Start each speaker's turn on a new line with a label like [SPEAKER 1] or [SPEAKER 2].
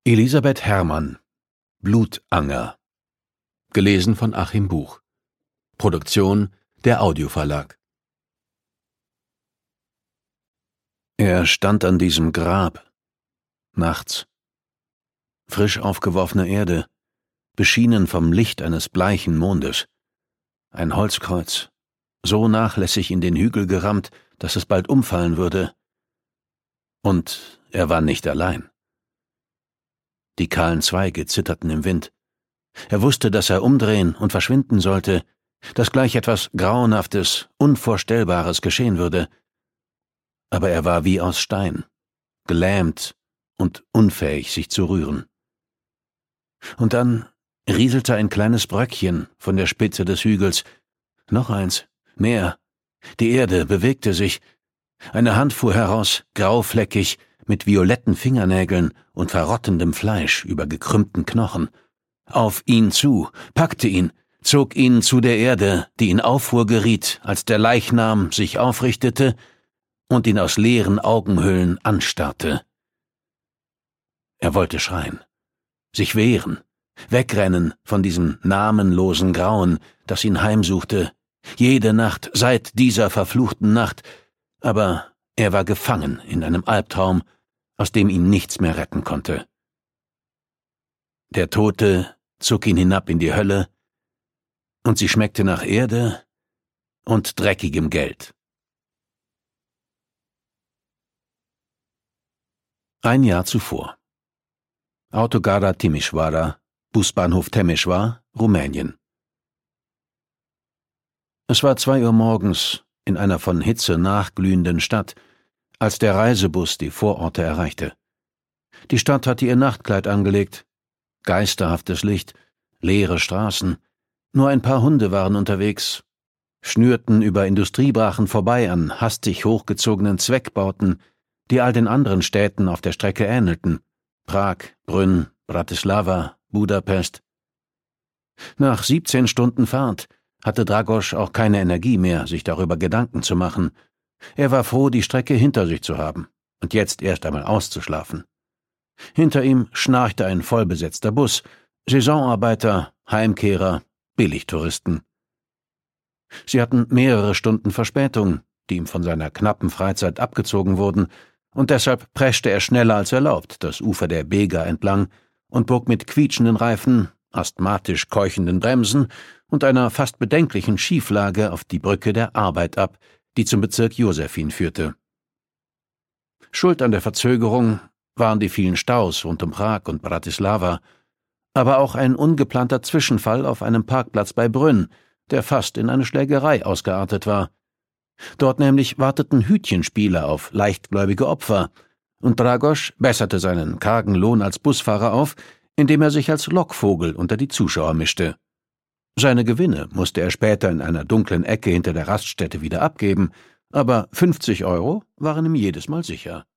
[SPEAKER 1] Elisabeth Herrmann, Blutanger. Gelesen von Achim Buch. Produktion der Audioverlag. Er stand an diesem Grab. Nachts. Frisch aufgeworfene Erde, beschienen vom Licht eines bleichen Mondes. Ein Holzkreuz, so nachlässig in den Hügel gerammt, dass es bald umfallen würde. Und er war nicht allein. Die kahlen Zweige zitterten im Wind. Er wusste, dass er umdrehen und verschwinden sollte, dass gleich etwas Grauenhaftes, Unvorstellbares geschehen würde. Aber er war wie aus Stein, gelähmt und unfähig, sich zu rühren. Und dann rieselte ein kleines Bröckchen von der Spitze des Hügels. Noch eins, mehr. Die Erde bewegte sich. Eine Hand fuhr heraus, graufleckig, mit violetten Fingernägeln und verrottendem Fleisch über gekrümmten Knochen. Auf ihn zu, packte ihn, zog ihn zu der Erde, die in Aufruhr geriet, als der Leichnam sich aufrichtete und ihn aus leeren Augenhöhlen anstarrte. Er wollte schreien, sich wehren, wegrennen von diesem namenlosen Grauen, das ihn heimsuchte, jede Nacht seit dieser verfluchten Nacht, aber er war gefangen in einem Albtraum, aus dem ihn nichts mehr retten konnte. Der Tote zog ihn hinab in die Hölle, und sie schmeckte nach Erde und dreckigem Geld. Ein Jahr zuvor. Autogara Timișoara, Busbahnhof Temeșvăr, Rumänien. Es war 2 Uhr morgens in einer von Hitze nachglühenden Stadt, als der Reisebus die Vororte erreichte. Die Stadt hatte ihr Nachtkleid angelegt. Geisterhaftes Licht, leere Straßen. Nur ein paar Hunde waren unterwegs, schnürten über Industriebrachen vorbei an hastig hochgezogenen Zweckbauten, die all den anderen Städten auf der Strecke ähnelten. Prag, Brünn, Bratislava, Budapest. Nach 17 Stunden Fahrt hatte Dragos auch keine Energie mehr, sich darüber Gedanken zu machen. Er war froh, die Strecke hinter sich zu haben und jetzt erst einmal auszuschlafen. Hinter ihm schnarchte ein vollbesetzter Bus, Saisonarbeiter, Heimkehrer, Billigtouristen. Sie hatten mehrere Stunden Verspätung, die ihm von seiner knappen Freizeit abgezogen wurden, und deshalb preschte er schneller als erlaubt das Ufer der Bega entlang und bog mit quietschenden Reifen, asthmatisch keuchenden Bremsen und einer fast bedenklichen Schieflage auf die Brücke der Arbeit ab, die zum Bezirk Josefin führte. Schuld an der Verzögerung waren die vielen Staus rund um Prag und Bratislava, aber auch ein ungeplanter Zwischenfall auf einem Parkplatz bei Brünn, der fast in eine Schlägerei ausgeartet war. Dort nämlich warteten Hütchenspieler auf leichtgläubige Opfer, und Dragos besserte seinen kargen Lohn als Busfahrer auf, indem er sich als Lockvogel unter die Zuschauer mischte. Seine Gewinne musste er später in einer dunklen Ecke hinter der Raststätte wieder abgeben, aber 50 € waren ihm jedes Mal sicher.